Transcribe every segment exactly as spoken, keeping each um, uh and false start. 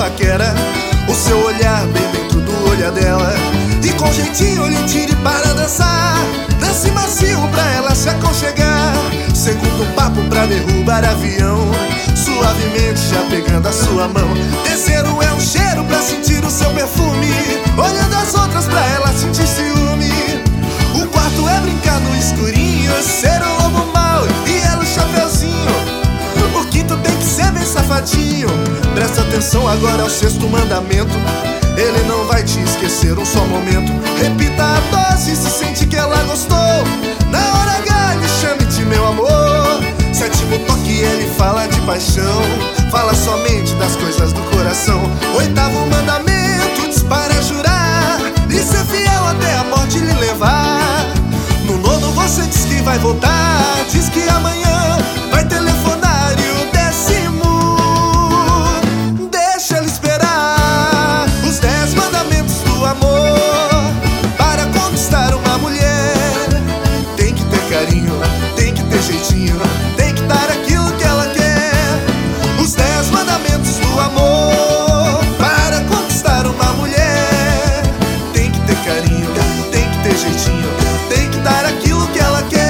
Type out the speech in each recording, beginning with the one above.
paquera, o seu olhar bem dentro do olhar dela. E com jeitinho lhe tire para dançar, dance macio pra ela se aconchegar. Segundo papo pra derrubar avião, suavemente já pegando a sua mão. Terceiro é um cheiro pra sentir o seu perfume, olhando as outras pra ela sentir ciúme. O quarto é brincar no escurinho, ser o lobo mau e ela o chapeuzinho. O quinto tem que ser bem safadinho. Presta atenção agora ao sexto mandamento, ele não vai te esquecer um só momento. Repita a dose se sente que ela gostou. Na hora H lhe chame de meu amor. Sétimo toque ele fala de paixão, fala somente das coisas do coração. Oitavo mandamento diz para jurar e ser fiel até a morte lhe levar. No nono você diz que vai voltar, diz que amanhã vai telefonar. E o décimo deixa ele esperar. Os dez mandamentos do amor para conquistar uma mulher: tem que ter carinho, tem que ter jeitinho, tem que dar aquilo que ela quer. Os dez mandamentos do amor para conquistar uma mulher: tem que ter carinho, tem que ter jeitinho, tem que dar aquilo que ela quer.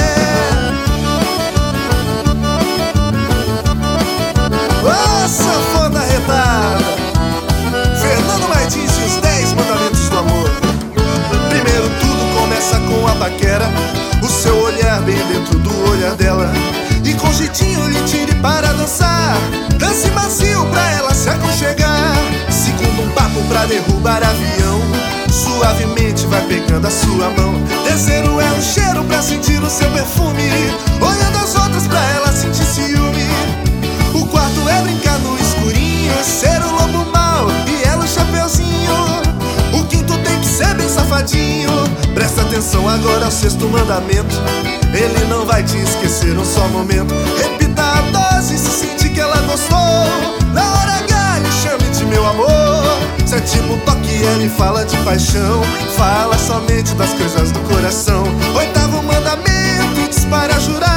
Ô, sanfona retada, Fernando Martins e os dez mandamentos do amor. Primeiro tudo começa com a paquera, o seu olhar bem dentro do olhar dela. E com jeitinho lhe tire para dançar, dance macio pra ela se aconchegar. Segundo um papo pra derrubar avião, suavemente vai pegando a sua mão. Terceiro é um cheiro pra sentir o seu perfume, olhando as outras pra ela sentir ciúme. O quarto é brincar no escurinho, ser o lobo mau e ela o chapeuzinho. O quinto tem que ser bem safadinho. Presta atenção agora ao sexto mandamento, ele não vai te esquecer um só momento. Repita a dose se sentir que ela gostou. Na hora H lhe chame de meu amor. Sétimo toque ele fala de paixão, fala somente das coisas do coração. Oitavo mandamento diz para jurar